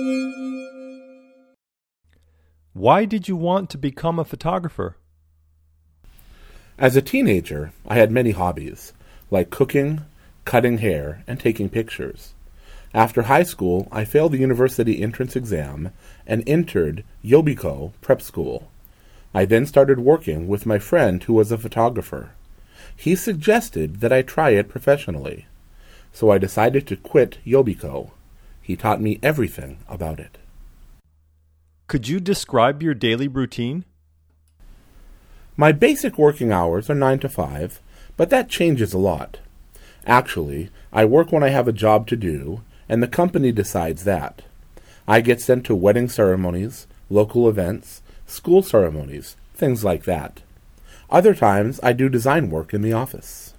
Why did you want to become a photographer? As a teenager, I had many hobbies, like cooking, cutting hair, and taking pictures. After high school, I failed the university entrance exam and entered Yobiko Prep School. I then started working with my friend who was a photographer. He suggested that I try it professionally, so I decided to quit Yobiko. He taught me everything about it. Could you describe your daily routine? My basic working hours are 9 to 5, but that changes a lot. Actually, I work when I have a job to do, and the company decides that. I get sent to wedding ceremonies, local events, school ceremonies, things like that. Other times I do design work in the office.